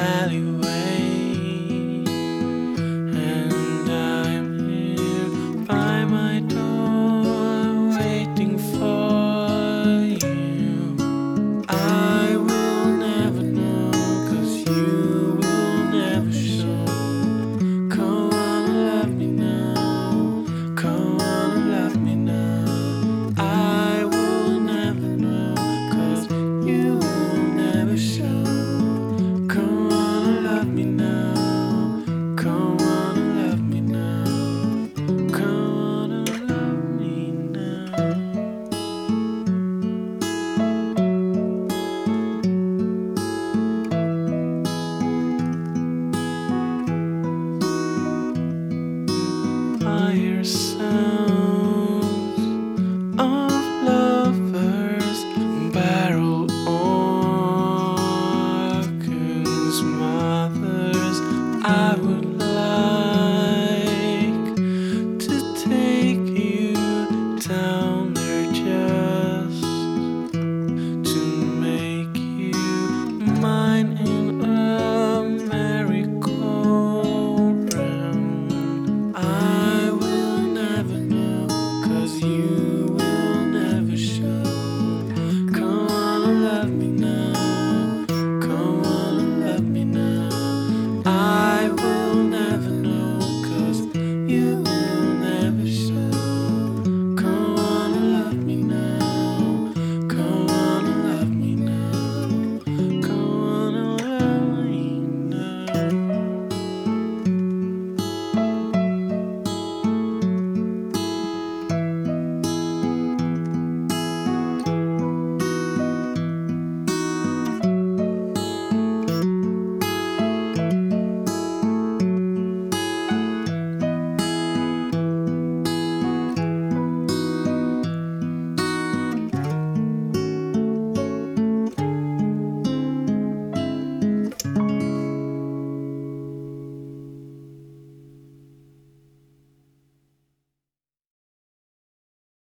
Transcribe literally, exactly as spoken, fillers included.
alleyway, and I'm here by my door waiting for you. I will never know, 'cause you will never show. Come on and love me now, come on and love me now. I will never know, 'cause you will never show. Come on and love me now, come on and love me now, come on and love me now. I hear sound